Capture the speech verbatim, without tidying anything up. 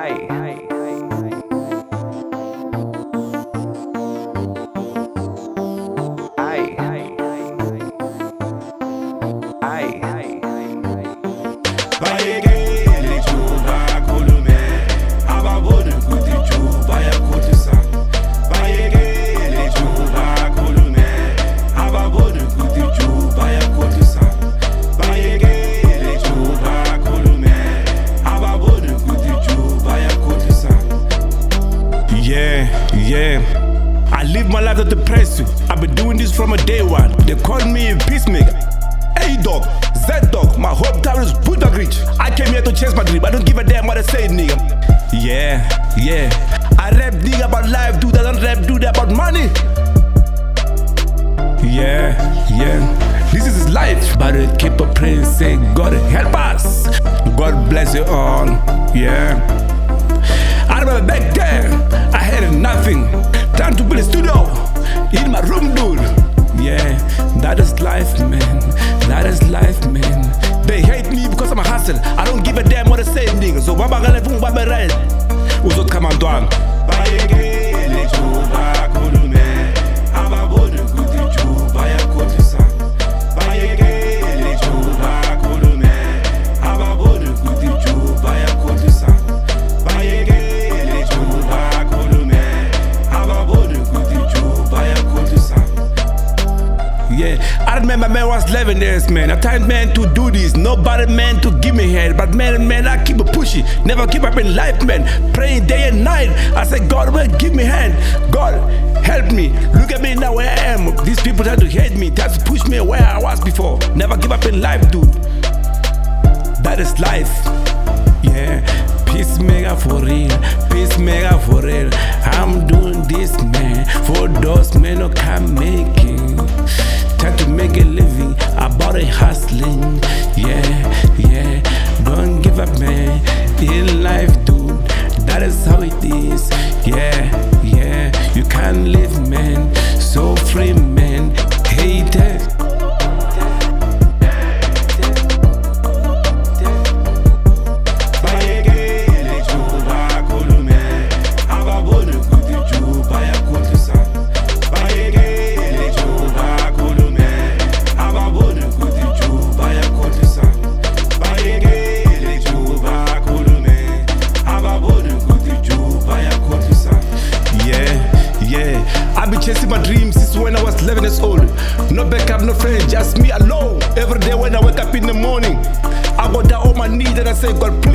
Yeah, I live my life to depress you. I've been doing this from a day one. They call me a peacemaker. A-Dog, Z-Dog, my hometown is Buddha Rich. I came here to chase my dream. I don't give a damn what I say, nigga. Yeah, yeah. I rap nigga about life, dude. I don't rap dude about money. Yeah, yeah. This is his life. But I keep a praying, say, God help us. God bless you all. Yeah. I remember back there, I had nothing. Time to build a studio in my room, dude. Yeah, that is life, man. That is life, man. They hate me because I'm a hustle. I don't give a damn what I say, nigga. So why am I gonna do what I write? Uzot come on, down. Yeah, I remember man was eleven years, man. I tried man to do this, nobody man to give me head. But man, man, I keep pushing, never give up in life, man. Praying day and night. I said, God, man, give me hand. God, help me. Look at me now where I am. These people try to hate me, try to push me where I was before. Never give up in life, dude. That is life. Yeah, peacemaker for real, peacemaker for real. I'm doing this, man, for those men who can't make it. Try to make a living, about a hustling. Yeah, yeah, don't give up, man. In life, dude, that is how it is. Yeah, yeah, you can't live, man, so free, man. Hate it. I've been chasing my dreams since when I was eleven years old. No backup, no friend, just me alone. Every day when I wake up in the morning, I go down on my knees and I say, God,